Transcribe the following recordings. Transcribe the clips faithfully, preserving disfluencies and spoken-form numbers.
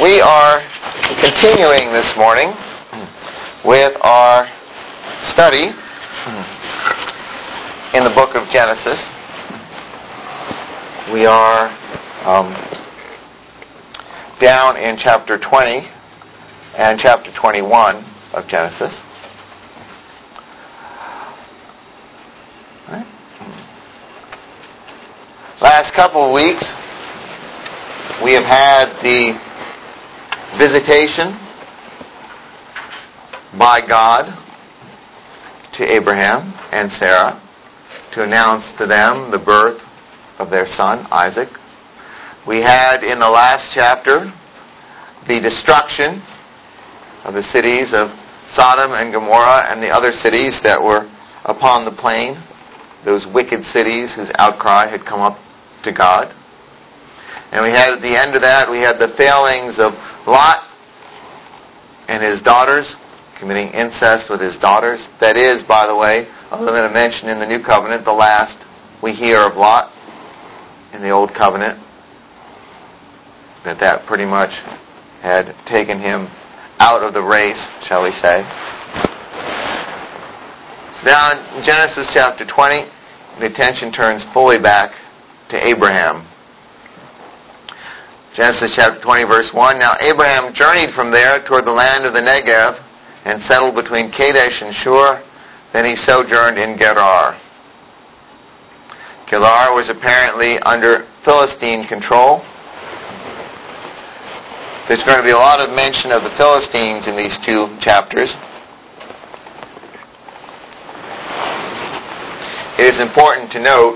We are continuing this morning with our study in the book of Genesis. We are um, down in chapter twenty and chapter twenty-one of Genesis. Right. Last couple of weeks, we have had the visitation by God to Abraham and Sarah to announce to them the birth of their son, Isaac. We had in the last chapter the destruction of the cities of Sodom and Gomorrah and the other cities that were upon the plain, those wicked cities whose outcry had come up to God. And we had at the end of that, we had the failings of Lot and his daughters, committing incest with his daughters. That is, by the way, other than a mention in the New Covenant, the last we hear of Lot in the Old Covenant. That that pretty much had taken him out of the race, shall we say. So now in Genesis chapter twenty, the attention turns fully back to Abraham. Genesis chapter twenty, verse one. Now Abraham journeyed from there toward the land of the Negev and settled between Kadesh and Shur. Then he sojourned in Gerar. Gerar was apparently under Philistine control. There's going to be a lot of mention of the Philistines in these two chapters. It is important to note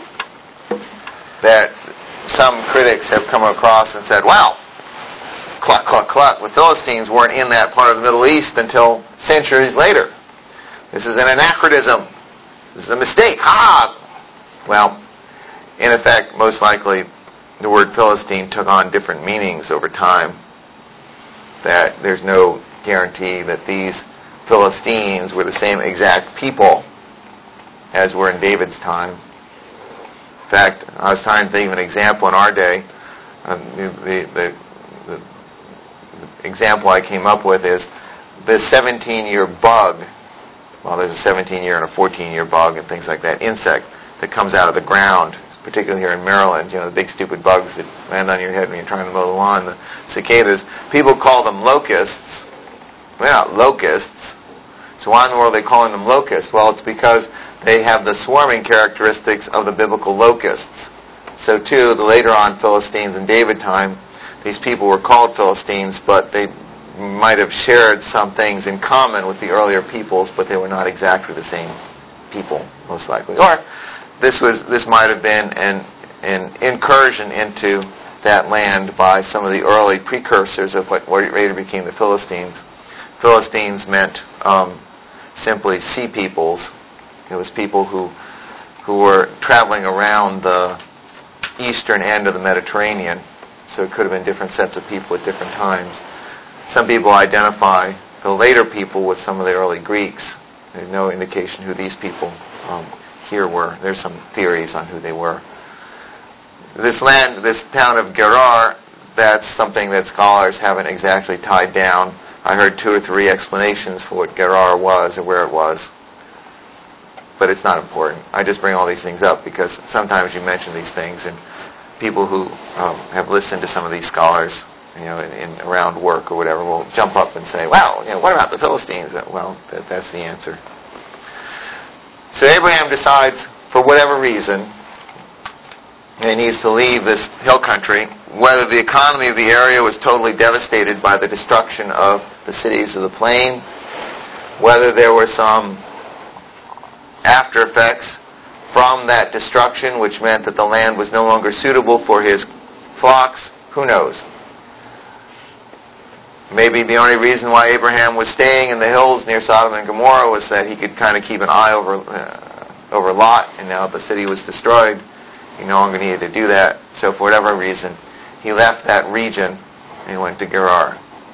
that some critics have come across and said, well, cluck, cluck, cluck, the Philistines weren't in that part of the Middle East until centuries later. This is an anachronism. This is a mistake. Ha! Well, in effect, most likely, the word Philistine took on different meanings over time. That there's no guarantee that these Philistines were the same exact people as were in David's time. In fact, I was trying to think of an example in our day. Um, the, the, the, the, the example I came up with is this seventeen-year bug. Well, there's a seventeen-year and a fourteen-year bug and things like that. Insect that comes out of the ground, particularly here in Maryland. You know, the big stupid bugs that land on your head when you're trying to mow the lawn. The cicadas. People call them locusts. They're not locusts. So why in the world are they calling them locusts? Well, it's because they have the swarming characteristics of the biblical locusts. So too, the later on Philistines in David time, these people were called Philistines, but they might have shared some things in common with the earlier peoples, but they were not exactly the same people, most likely. Or this was this might have been an, an incursion into that land by some of the early precursors of what later became the Philistines. Philistines meant um, simply sea peoples. It was people who who were traveling around the eastern end of the Mediterranean. So it could have been different sets of people at different times. Some people identify the later people with some of the early Greeks. There's no indication who these people um, here were. There's some theories on who they were. This land, this town of Gerar, that's something that scholars haven't exactly tied down. I heard two or three explanations for what Gerar was or where it was. But it's not important. I just bring all these things up because sometimes you mention these things and people who um, have listened to some of these scholars, you know, in, in around work or whatever, will jump up and say, well, you know, what about the Philistines? Well, that, that's the answer. So Abraham decides, for whatever reason, he needs to leave this hill country, whether the economy of the area was totally devastated by the destruction of the cities of the plain, whether there were some after effects from that destruction, which meant that the land was no longer suitable for his flocks. Who knows? Maybe the only reason why Abraham was staying in the hills near Sodom and Gomorrah was that he could kind of keep an eye over uh, over Lot, and now the city was destroyed. He no longer needed to do that. So for whatever reason, he left that region and he went to Gerar.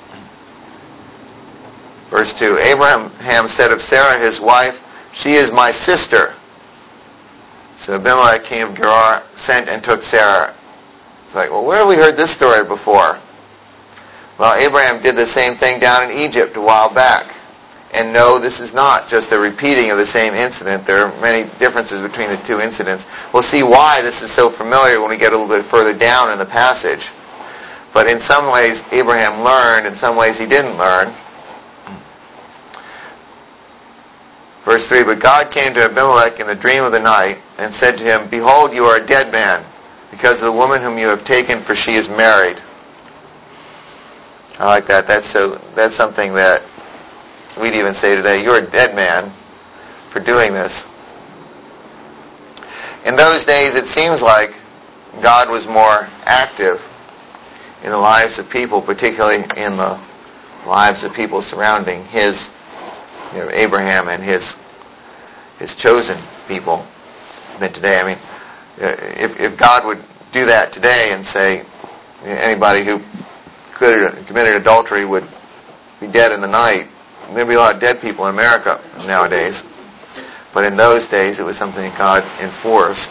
Verse two, Abraham said of Sarah, his wife, she is my sister. So Abimelech, king of Gerar, sent and took Sarah. It's like, well, where have we heard this story before? Well, Abraham did the same thing down in Egypt a while back. And no, this is not just a repeating of the same incident. There are many differences between the two incidents. We'll see why this is so familiar when we get a little bit further down in the passage. But in some ways, Abraham learned. In some ways, he didn't learn. Verse three, but God came to Abimelech in the dream of the night and said to him, behold, you are a dead man, because of the woman whom you have taken, for she is married. I like that. That's so. That's something that we'd even say today, you're a dead man for doing this. In those days, it seems like God was more active in the lives of people, particularly in the lives of people surrounding his, you know, Abraham and his his chosen people than today. I mean, if, if God would do that today and say anybody who committed adultery would be dead in the night, there'd be a lot of dead people in America nowadays. But in those days, it was something that God enforced.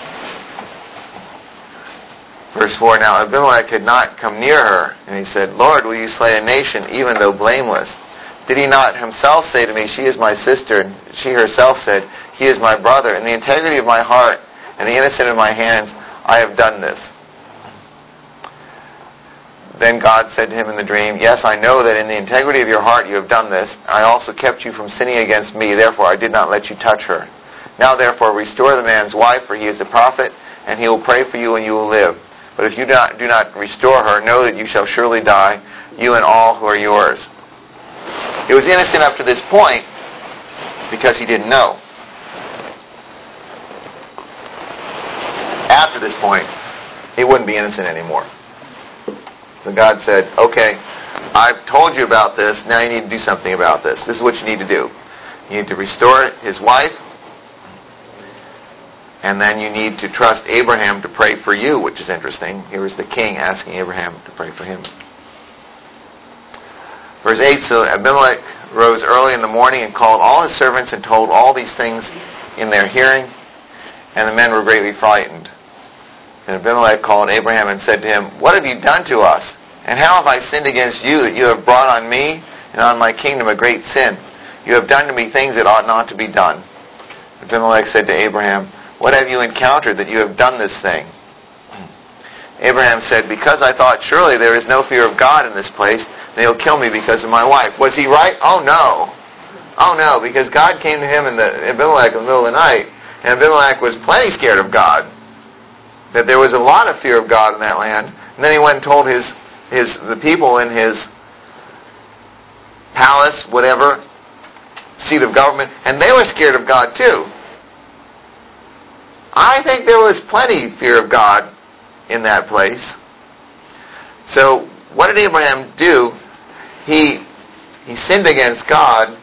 Verse four, now Abimelech had not come near her, and he said, Lord, will you slay a nation, even though blameless? Did he not himself say to me, she is my sister? And she herself said, he is my brother. In the integrity of my heart and the innocence of my hands, I have done this. Then God said to him in the dream, yes, I know that in the integrity of your heart you have done this. I also kept you from sinning against me. Therefore, I did not let you touch her. Now, therefore, restore the man's wife, for he is a prophet, and he will pray for you, and you will live. But if you do not, do not restore her, know that you shall surely die, you and all who are yours. It was innocent up to this point because he didn't know. After this point, it wouldn't be innocent anymore. So God said, okay, I've told you about this, now you need to do something about this. This is what you need to do. You need to restore his wife, and then you need to trust Abraham to pray for you, which is interesting. Here was the king asking Abraham to pray for him. Verse eight, so Abimelech rose early in the morning and called all his servants and told all these things in their hearing, and the men were greatly frightened. And Abimelech called Abraham and said to him, what have you done to us? And how have I sinned against you that you have brought on me and on my kingdom a great sin? You have done to me things that ought not to be done. Abimelech said to Abraham, what have you encountered that you have done this thing? Abraham said, because I thought surely there is no fear of God in this place, they will kill me because of my wife. Was he right? Oh no. Oh no, because God came to him in the Abimelech in the middle of the night, and Abimelech was plenty scared of God. That there was a lot of fear of God in that land. And then he went and told his, his the people in his palace, whatever, seat of government, and they were scared of God too. I think there was plenty fear of God in that place. So what did Abraham do? He he sinned against God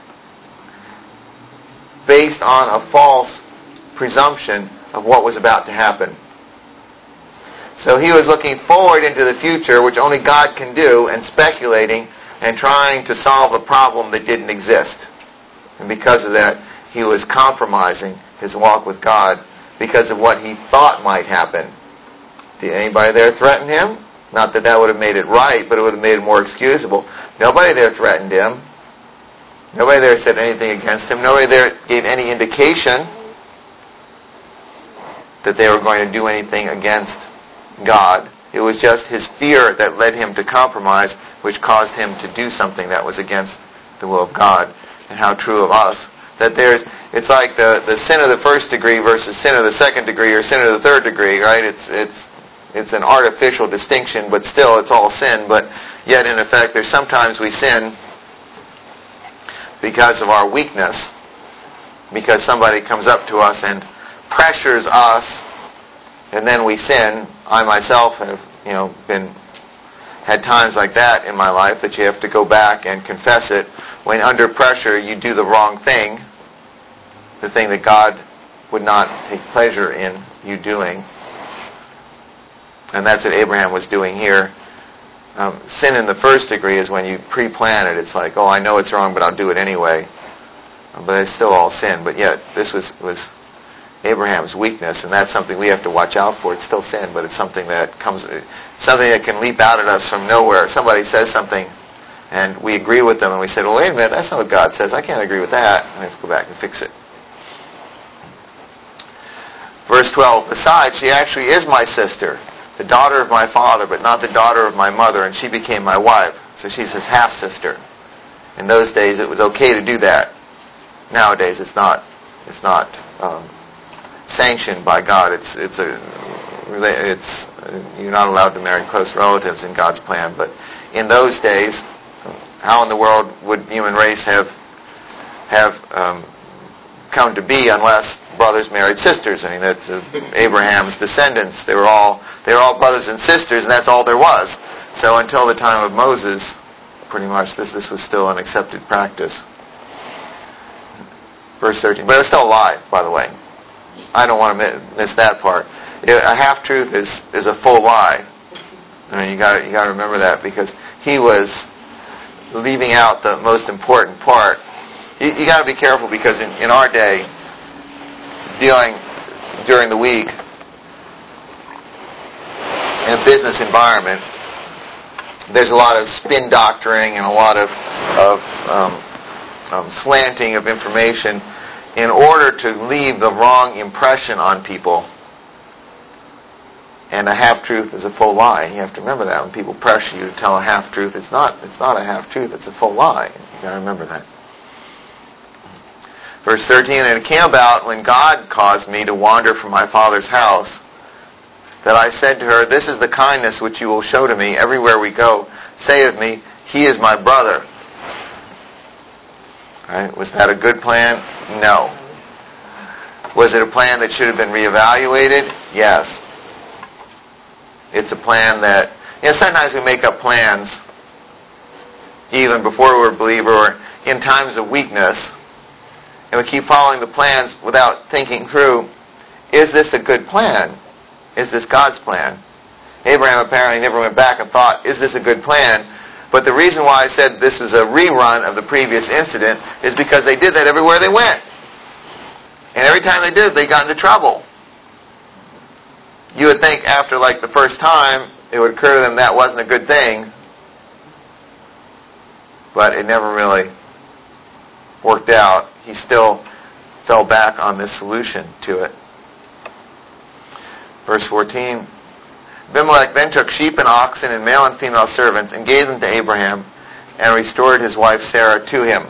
based on a false presumption of what was about to happen. So he was looking forward into the future, which only God can do, and speculating and trying to solve a problem that didn't exist. And because of that, he was compromising his walk with God because of what he thought might happen. Did anybody there threaten him? Not that that would have made it right, but it would have made it more excusable. Nobody there threatened him. Nobody there said anything against him. Nobody there gave any indication that they were going to do anything against God. It was just his fear that led him to compromise, which caused him to do something that was against the will of God. And how true of us. That there's, it's like the, the sin of the first degree versus sin of the second degree or sin of the third degree, right? It's it's it's an artificial distinction, but still it's all sin. But yet in effect, there's sometimes we sin because of our weakness, because somebody comes up to us and pressures us, and then we sin. I myself have, you know, been had times like that in my life that you have to go back and confess it. When under pressure you do the wrong thing, the thing that God would not take pleasure in you doing. And that's what Abraham was doing here. Um, sin in the first degree is when you pre-plan it. It's like, oh, I know it's wrong, but I'll do it anyway. But it's still all sin. But yet, this was was Abraham's weakness, and that's something we have to watch out for. It's still sin, but it's something that comes, something that can leap out at us from nowhere. Somebody says something, and we agree with them, and we say, well, wait a minute, that's not what God says. I can't agree with that. And we have to go back and fix it. Verse twelve, besides, she actually is my sister, the daughter of my father, but not the daughter of my mother, and she became my wife. So she's his half-sister. In those days, it was okay to do that. Nowadays, it's not. It's not um, sanctioned by God. It's it's a it's you're not allowed to marry close relatives in God's plan. But in those days, how in the world would human race have have um, come to be unless brothers married sisters? I mean, that's uh, Abraham's descendants. They were all they were all brothers and sisters, and that's all there was. So until the time of Moses, pretty much this this was still an accepted practice. Verse thirteen, but it was still a lie, by the way. I don't want to miss that part. A half-truth is, is a full lie. I mean, you got you got to remember that, because he was leaving out the most important part. You, you got to be careful, because in, in our day, dealing during the week in a business environment, there's a lot of spin doctoring and a lot of, of um, um, slanting of information in order to leave the wrong impression on people. And a half-truth is a full lie. You have to remember that. When people pressure you to tell a half-truth, it's not it's not a half-truth, it's a full lie. You've got to remember that. Verse thirteen, and it came about when God caused me to wander from my father's house, that I said to her, this is the kindness which you will show to me everywhere we go. Say of me, he is my brother. Right? Was that a good plan? No. Was it a plan that should have been reevaluated? Yes. It's a plan that, you know, sometimes we make up plans even before we're a believer or in times of weakness, and we keep following the plans without thinking through, is this a good plan? Is this God's plan? Abraham apparently never went back and thought, is this a good plan? But the reason why I said this was a rerun of the previous incident is because they did that everywhere they went. And every time they did it, they got into trouble. You would think after like the first time, it would occur to them that wasn't a good thing. But it never really worked out. He still fell back on this solution to it. Verse fourteen, Abimelech then took sheep and oxen and male and female servants and gave them to Abraham and restored his wife Sarah to him.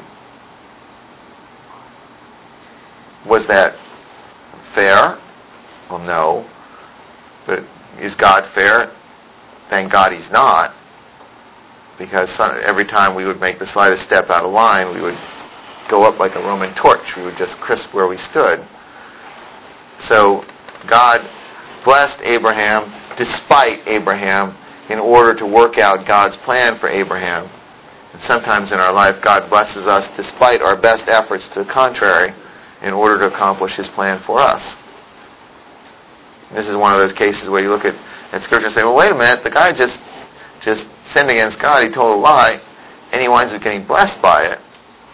Was that fair? Well, no. But is God fair? Thank God he's not. Because every time we would make the slightest step out of line, we would go up like a Roman torch. We would just crisp where we stood. So God blessed Abraham despite Abraham in order to work out God's plan for Abraham. And sometimes in our life, God blesses us despite our best efforts to the contrary in order to accomplish his plan for us. And this is one of those cases where you look at, at Scripture and say, well, wait a minute, the guy just, just sinned against God, he told a lie, and he winds up getting blessed by it.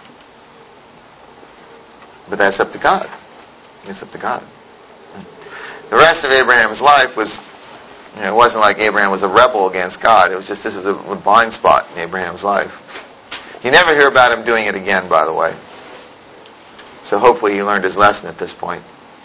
But that's up to God. It's up to God. The rest of Abraham's life was, you know, it wasn't like Abraham was a rebel against God. It was just, this was a blind spot in Abraham's life. You never hear about him doing it again, by the way. So hopefully he learned his lesson at this point.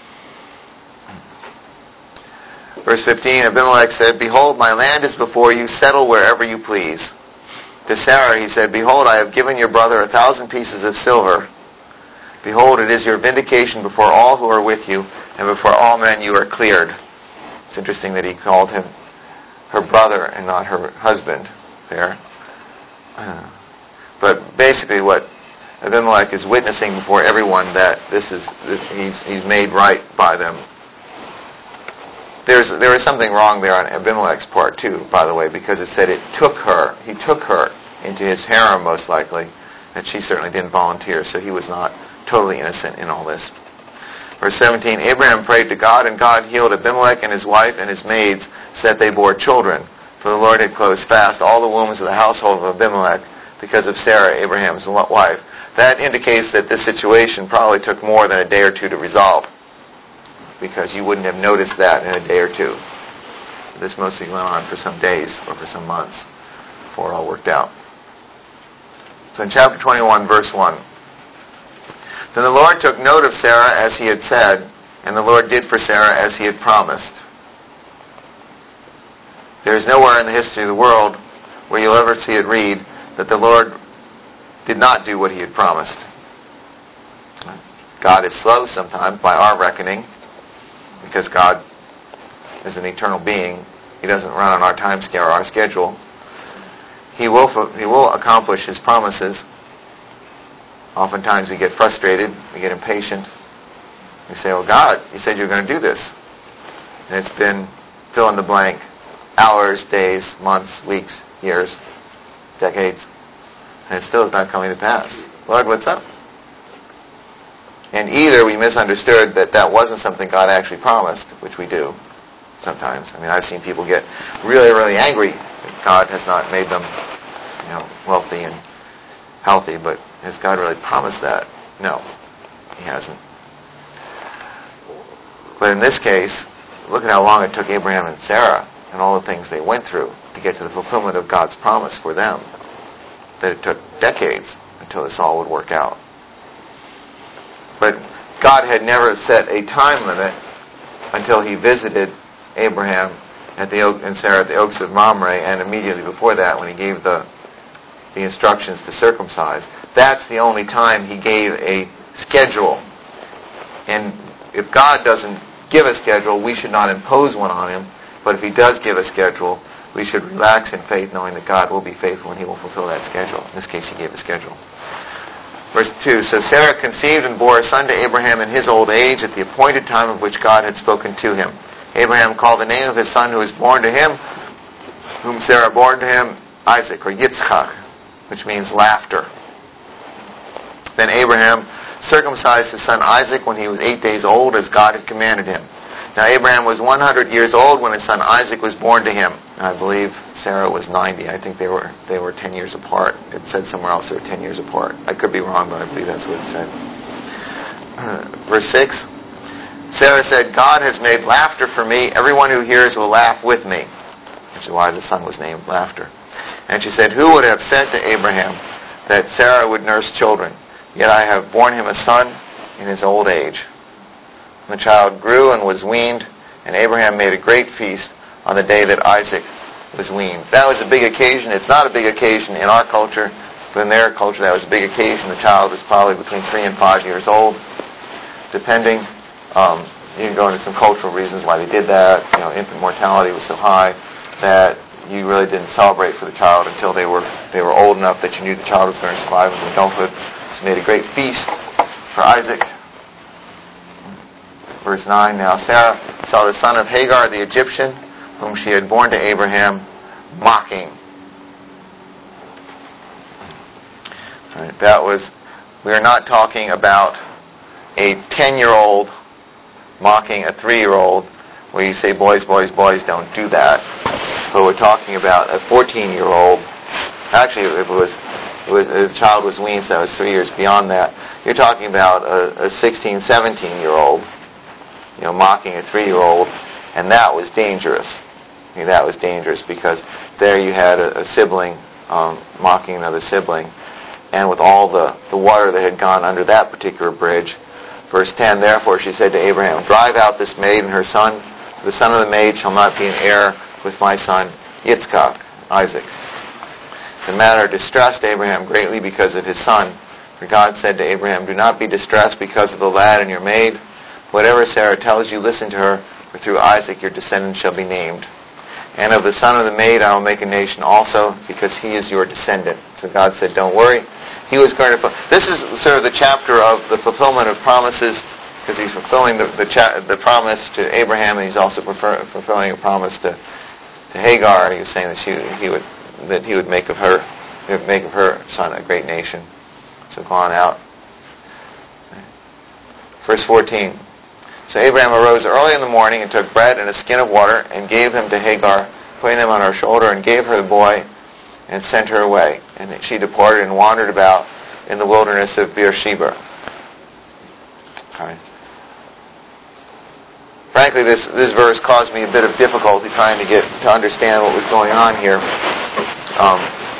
Verse fifteen, Abimelech said, behold, my land is before you, settle wherever you please. To Sarah he said, behold, I have given your brother a thousand pieces of silver. Behold, it is your vindication before all who are with you, and before all men you are cleared. It's interesting that he called him her brother and not her husband there. Uh, but basically what Abimelech is witnessing before everyone that this is this, he's he's made right by them. There's there was something wrong there on Abimelech's part too, by the way, because it said it took her. He took her into his harem most likely, and she certainly didn't volunteer, so he was not totally innocent in all this. Verse seventeen, Abraham prayed to God, and God healed Abimelech and his wife and his maids, so that they bore children. For the Lord had closed fast all the wombs of the household of Abimelech because of Sarah, Abraham's wife. That indicates that this situation probably took more than a day or two to resolve. because you wouldn't have noticed that in a day or two. This mostly went on for some days or for some months before it all worked out. So in chapter twenty-one, verse one, then the Lord took note of Sarah as he had said, and the Lord did for Sarah as he had promised. There is nowhere in the history of the world where you'll ever see it read that the Lord did not do what he had promised. God is slow sometimes by our reckoning, because God is an eternal being. He doesn't run on our time scale or our schedule. He will, he will accomplish his promises. Oftentimes we get frustrated, we get impatient. We say, "Oh God, you said you were going to do this." And it's been fill in the blank, hours, days, months, weeks, years, decades, and it still is not coming to pass. Lord, what's up? And either we misunderstood that that wasn't something God actually promised, which we do sometimes. I mean, I've seen people get really, really angry that God has not made them, you know, wealthy and healthy, but has God really promised that? No, he hasn't. But in this case, look at how long it took Abraham and Sarah and all the things they went through to get to the fulfillment of God's promise for them. That it took decades until this all would work out. But God had never set a time limit until he visited Abraham at the oak, and Sarah at the oaks of Mamre, and immediately before that when he gave the the instructions to circumcise. That's the only time he gave a schedule. And if God doesn't give a schedule, we should not impose one on him. But if he does give a schedule, we should relax in faith, knowing that God will be faithful and he will fulfill that schedule. In this case, he gave a schedule. Verse two, so Sarah conceived and bore a son to Abraham in his old age at the appointed time of which God had spoken to him. Abraham called the name of his son who was born to him, whom Sarah bore to him, Isaac, or Yitzchak, which means laughter. Then Abraham circumcised his son Isaac when he was eight days old, as God had commanded him. Now Abraham was one hundred years old when his son Isaac was born to him. I believe Sarah was ninety. I think they were they were ten years apart. It said somewhere else they were ten years apart. I could be wrong, but I believe that's what it said. Uh, verse six. Sarah said, God has made laughter for me. Everyone who hears will laugh with me. Which is why the son was named Laughter. And she said, who would have said to Abraham that Sarah would nurse children? Yet I have borne him a son in his old age. And the child grew and was weaned, and Abraham made a great feast on the day that Isaac was weaned. That was a big occasion. It's not a big occasion in our culture, but in their culture that was a big occasion. The child was probably between three and five years old, depending. Um, you can go into some cultural reasons why they did that. You know, infant mortality was so high that you really didn't celebrate for the child until they were they were old enough that you knew the child was going to survive into adulthood. So made a great feast for Isaac. Verse nine, now Sarah saw the son of Hagar the Egyptian, whom she had borne to Abraham, mocking. Right, that was, we are not talking about a ten-year-old mocking a three-year-old, where you say, boys, boys, boys, don't do that. But we're talking about a fourteen-year-old. Actually, if it was, it was the child was weaned, so that was three years beyond that. You're talking about a, a sixteen, seventeen-year-old, you know, mocking a three-year-old, and that was dangerous. I mean, that was dangerous because there you had a, a sibling um, mocking another sibling, and with all the, the water that had gone under that particular bridge. Verse ten, therefore she said to Abraham, drive out this maid and her son, for the son of the maid shall not be an heir with my son Yitzchak, Isaac. The matter distressed Abraham greatly because of his son. For God said to Abraham, do not be distressed because of the lad and your maid. Whatever Sarah tells you, listen to her, for through Isaac your descendant shall be named. And of the son of the maid I will make a nation also, because he is your descendant. So God said, don't worry. He was going to... This is sort of the chapter of the fulfillment of promises, because he's fulfilling the the, cha- the promise to Abraham, and he's also prefer- fulfilling a promise to, to Hagar. He was saying that she he would that he would make of her he would make of her son a great nation. So go on out. Verse fourteen. So Abraham arose early in the morning and took bread and a skin of water and gave them to Hagar, putting them on her shoulder, and gave her the boy and sent her away. And she departed and wandered about in the wilderness of Beersheba. Okay. frankly, this, this verse caused me a bit of difficulty trying to get to understand what was going on here. Um,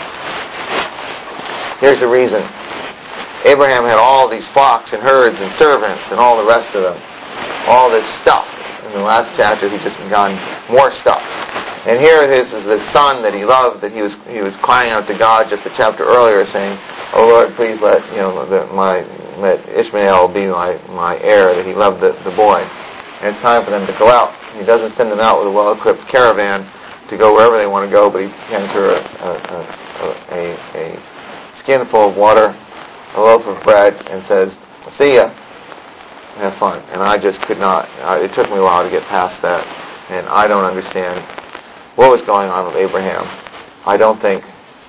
here's the reason. Abraham had all these flocks and herds and servants and all the rest of them. All this stuff. In the last chapter, he just begun more stuff. And here it is, is the son that he loved, that he was he was crying out to God just a chapter earlier, saying, "Oh Lord, please let you know the, my let Ishmael be my, my heir." That he loved the, the boy. And it's time for them to go out. He doesn't send them out with a well-equipped caravan to go wherever they want to go, but he hands her a, a, a, a, a skin full of water, a loaf of bread, and says, "See ya. Have fun." And I just could not. It took me a while to get past that, and I don't understand what was going on with Abraham. I don't think.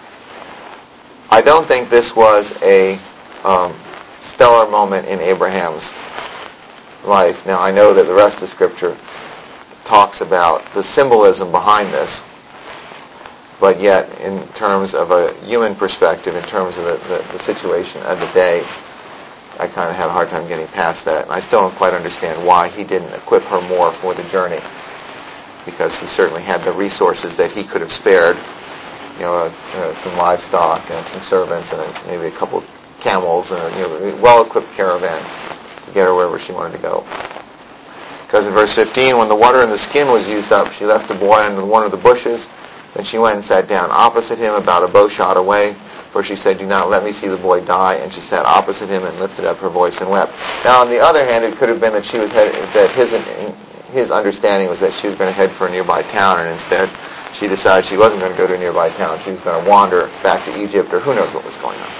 I don't think this was a um, stellar moment in Abraham's life. Now I know that the rest of Scripture talks about the symbolism behind this, but yet, in terms of a human perspective, in terms of the, the, the situation of the day, I kind of had a hard time getting past that. And I still don't quite understand why he didn't equip her more for the journey, because he certainly had the resources that he could have spared, you know, uh, uh, some livestock and some servants and a, maybe a couple camels and a you know, well-equipped caravan to get her wherever she wanted to go. Because in verse fifteen, when the water in the skin was used up, she left the boy under one of the bushes. Then she went and sat down opposite him, about a bow shot away. For she said, "Do not let me see the boy die." And she sat opposite him and lifted up her voice and wept. Now, on the other hand, it could have been that she was head, that his his understanding was that she was going to head for a nearby town, and instead she decided she wasn't going to go to a nearby town. She was going to wander back to Egypt, or who knows what was going on.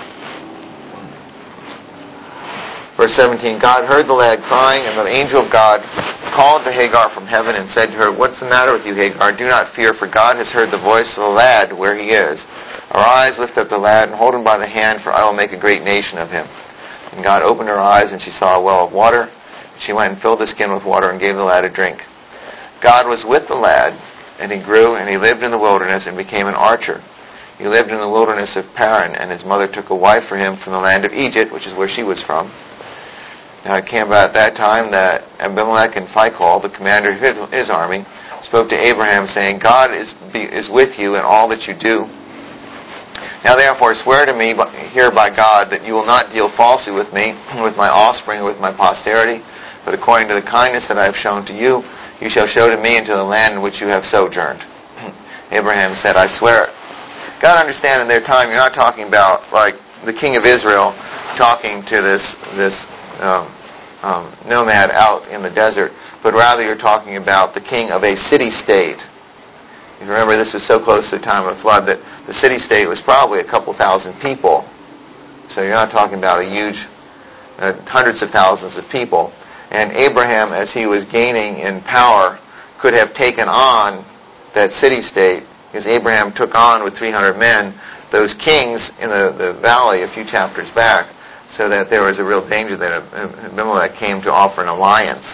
Verse seventeen, God heard the lad crying, and the angel of God called to Hagar from heaven and said to her, "What's the matter with you, Hagar? Do not fear, for God has heard the voice of the lad where he is. Arise, lift up the lad, and hold him by the hand, for I will make a great nation of him." And God opened her eyes, and she saw a well of water. She went and filled the skin with water and gave the lad a drink. God was with the lad, and he grew, and he lived in the wilderness and became an archer. He lived in the wilderness of Paran, and his mother took a wife for him from the land of Egypt, which is where she was from. Now it came about at that time that Abimelech and Phicol, the commander of his, his army, spoke to Abraham, saying, "God is, be, is with you in all that you do. Now therefore swear to me here by God that you will not deal falsely with me, with my offspring, with my posterity, but according to the kindness that I have shown to you, you shall show to me into the land in which you have sojourned." Abraham said, "I swear it." Got to understand, in their time, you're not talking about like the king of Israel talking to this this um, um, nomad out in the desert, but rather you're talking about the king of a city-state. You remember, this was so close to the time of the flood that the city-state was probably a couple thousand people. So you're not talking about a huge, uh, hundreds of thousands of people. And Abraham, as he was gaining in power, could have taken on that city-state, because Abraham took on with three hundred men those kings in the, the valley a few chapters back, so that there was a real danger that Abimelech came to offer an alliance.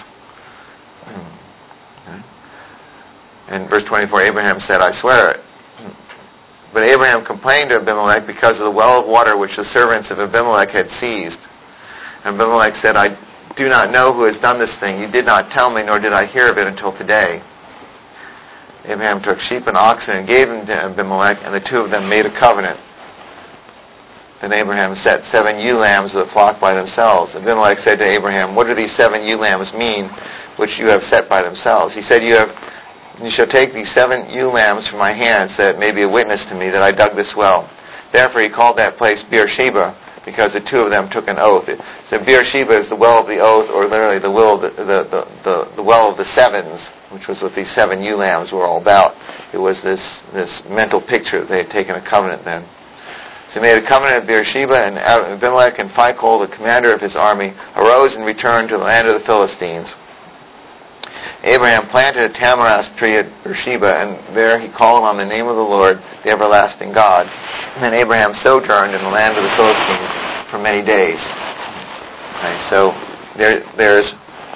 And verse twenty-four, Abraham said, "I swear it." But Abraham complained to Abimelech because of the well of water which the servants of Abimelech had seized. And Abimelech said, "I do not know who has done this thing. You did not tell me, nor did I hear of it until today." Abraham took sheep and oxen and gave them to Abimelech, and the two of them made a covenant. Then Abraham set seven ewe lambs of the flock by themselves. Abimelech said to Abraham, "What do these seven ewe lambs mean, which you have set by themselves?" He said, "You have You shall take these seven ewe lambs from my hands, that it may be a witness to me that I dug this well." Therefore he called that place Beersheba, because the two of them took an oath. So Beersheba is the well of the oath, or literally the well of the, the, the, the, the well of the sevens, which was what these seven ewe lambs were all about. It was this, this mental picture that they had taken a covenant then. So he made a covenant at Beersheba, and Abimelech and Phicol, the commander of his army, arose and returned to the land of the Philistines. Abraham planted a tamarisk tree at Beersheba, and there he called on the name of the Lord, the everlasting God. And then Abraham sojourned in the land of the Philistines for many days. Okay, so there, there's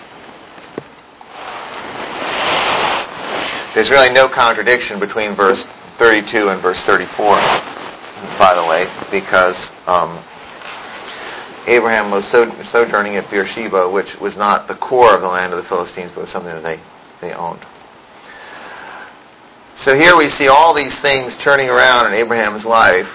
there's really no contradiction between verse thirty-two and verse thirty-four, by the way, because um, Abraham was sojourning at Beersheba, which was not the core of the land of the Philistines, but was something that they, they owned. So here we see all these things turning around in Abraham's life.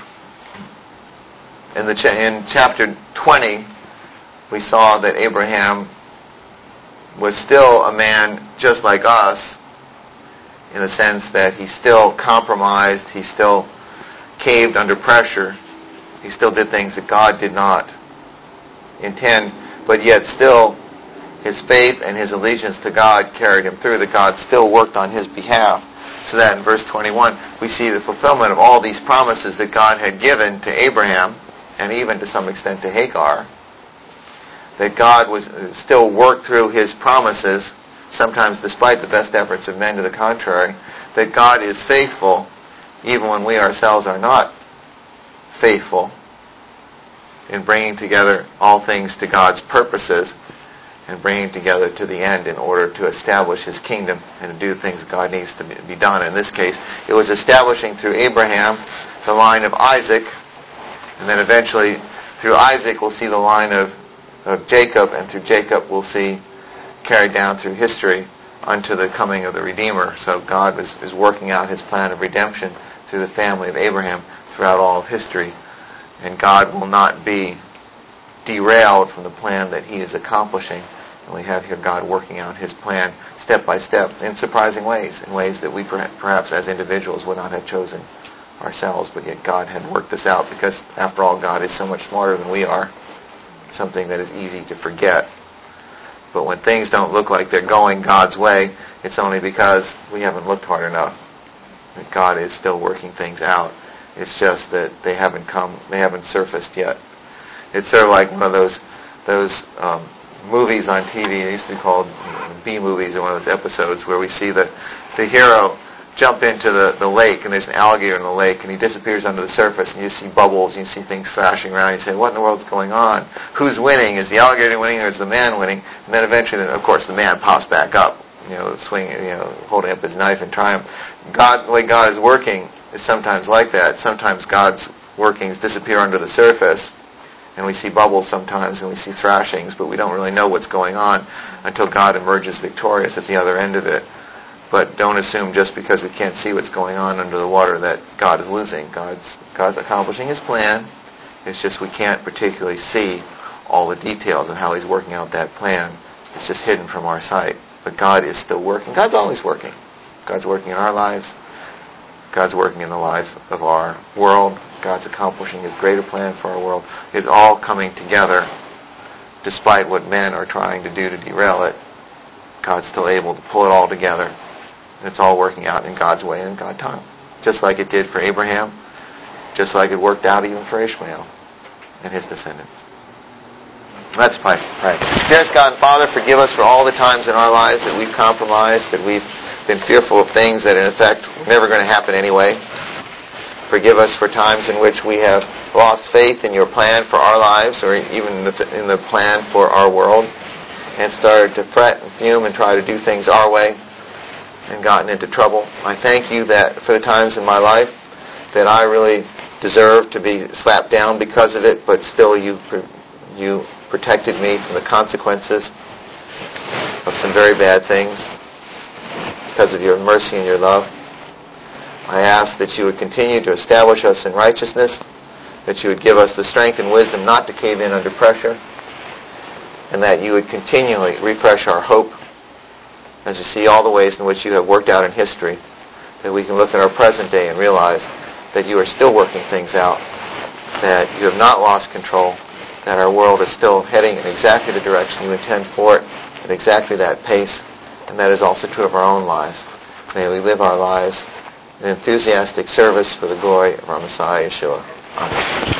In, the ch- in chapter twenty, we saw that Abraham was still a man just like us, in the sense that he still compromised, he still caved under pressure, he still did things that God did not intend, but yet still his faith and his allegiance to God carried him through, that God still worked on his behalf. So that in verse twenty-one, we see the fulfillment of all these promises that God had given to Abraham, and even to some extent to Hagar, that God was still worked through his promises, sometimes despite the best efforts of men to the contrary, that God is faithful even when we ourselves are not faithful in bringing together all things to God's purposes and bringing together to the end in order to establish his kingdom and to do things God needs to be done. In this case, it was establishing through Abraham the line of Isaac, and then eventually through Isaac we'll see the line of, of Jacob, and through Jacob we'll see carried down through history unto the coming of the Redeemer. So God is, is working out his plan of redemption through the family of Abraham throughout all of history. And God will not be derailed from the plan that he is accomplishing. And we have here God working out his plan step by step in surprising ways, in ways that we perhaps as individuals would not have chosen ourselves, but yet God had worked this out, because after all, God is so much smarter than we are, something that is easy to forget. But when things don't look like they're going God's way, it's only because we haven't looked hard enough. That God is still working things out. It's just that they haven't come, they haven't surfaced yet. It's sort of like one of those those um, movies on T V. They used to be called B-movies, or one of those episodes where we see the the hero jump into the, the lake, and there's an alligator in the lake, and he disappears under the surface, and you see bubbles, and you see things slashing around, and you say, what in the world's going on? Who's winning? Is the alligator winning, or is the man winning? And then eventually, of course, the man pops back up, you know, swinging, you know, holding up his knife in triumph. God, the way God is working is sometimes like that. Sometimes God's workings disappear under the surface, and we see bubbles sometimes, and we see thrashings, but we don't really know what's going on until God emerges victorious at the other end of it. But don't assume just because we can't see what's going on under the water that God is losing. God's God's accomplishing his plan. It's just we can't particularly see all the details of how he's working out that plan. It's just hidden from our sight. But God is still working. God's always working. God's working in our lives. God's working in the lives of our world. God's accomplishing his greater plan for our world. It's all coming together despite what men are trying to do to derail it. God's still able to pull it all together. It's all working out in God's way and God's time. Just like it did for Abraham. Just like it worked out even for Ishmael and his descendants. Let's pray. Pray. Dearest God and Father, forgive us for all the times in our lives that we've compromised, that we've been fearful of things that in effect were never going to happen anyway. Forgive us for times in which we have lost faith in your plan for our lives, or even in the, in the plan for our world, and started to fret and fume and try to do things our way, and gotten into trouble. I thank you that for the times in my life that I really deserved to be slapped down because of it, but still you you protected me from the consequences of some very bad things because of your mercy and your love. I ask that you would continue to establish us in righteousness, that you would give us the strength and wisdom not to cave in under pressure, and that you would continually refresh our hope as we see all the ways in which you have worked out in history, that we can look at our present day and realize that you are still working things out, that you have not lost control, that our world is still heading in exactly the direction you intend for it, at exactly that pace, and that is also true of our own lives. May we live our lives in enthusiastic service for the glory of our Messiah, Yeshua. Amen.